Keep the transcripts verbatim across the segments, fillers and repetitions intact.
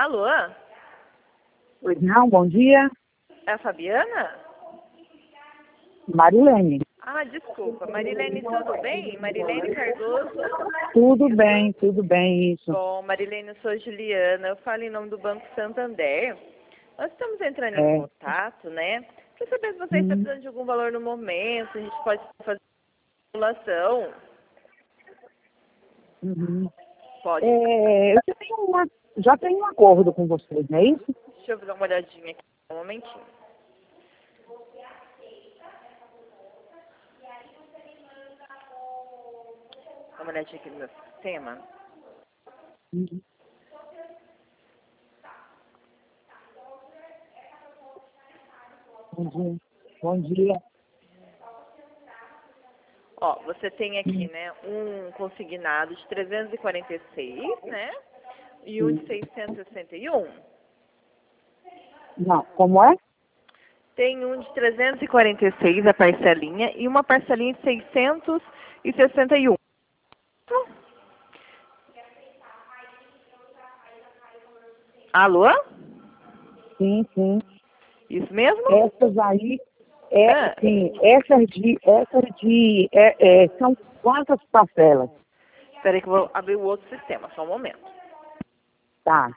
Alô? Pois não, bom dia. É a Fabiana? Marilene. Ah, desculpa. Marilene, tudo bem? Marilene Cardoso? Tudo bem, tudo bem, isso. Bom, Marilene, eu sou a Juliana. Eu falo em nome do Banco Santander. Nós estamos entrando em É. contato, né? Para saber se você está Hum, precisando de algum valor no momento, a gente pode fazer uma simulação. uhum. Pode. É, eu já tenho, uma, já tenho um acordo com vocês, não é isso? Deixa eu dar uma olhadinha aqui. Um momentinho. Dá uma olhadinha aqui no meu sistema. Uhum. Bom dia. Bom dia. Ó, você tem aqui, Hum, né, um consignado de trezentos e quarenta e seis, né? E um de sim. seiscentos e sessenta e um. Não, como é? Tem um de trezentos e quarenta e seis, a parcelinha, e uma parcelinha de seiscentos e sessenta e um. Alô? Sim, sim. Isso mesmo? Essas aí, é, Ah, sim, essas de, essas de, é, é, são quantas parcelas? espera aí que eu vou abrir o outro sistema, só um momento. Tá.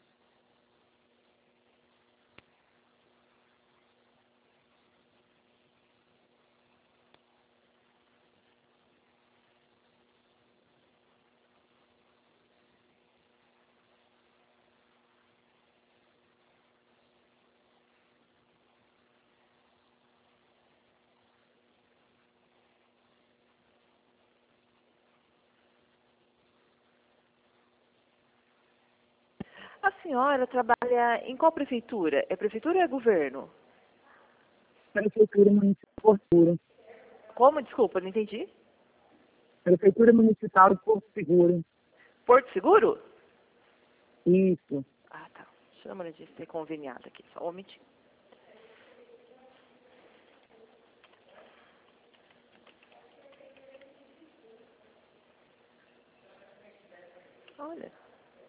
A senhora trabalha em qual prefeitura? É prefeitura ou é governo? Prefeitura Municipal de Porto Seguro. Como? Desculpa, não entendi. Prefeitura Municipal de Porto Seguro. Porto Seguro? Isso. Ah, tá. Deixa eu dar uma olhadinha se tem conveniado aqui, só um momentinho. Olha.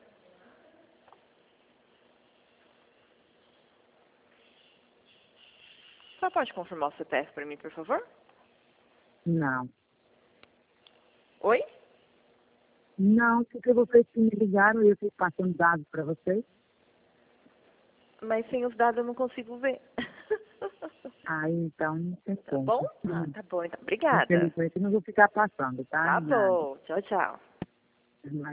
Só pode confirmar o C P F para mim, por favor? Não. Oi? Não, porque vocês que me ligaram e eu fico passando dados para vocês. Mas sem os dados eu não consigo ver. Aí então não tem Tá como. bom? Ah, tá bom, então. Obrigada. Infelizmente não vou ficar passando, tá? Tá Nada. bom. Tchau, tchau.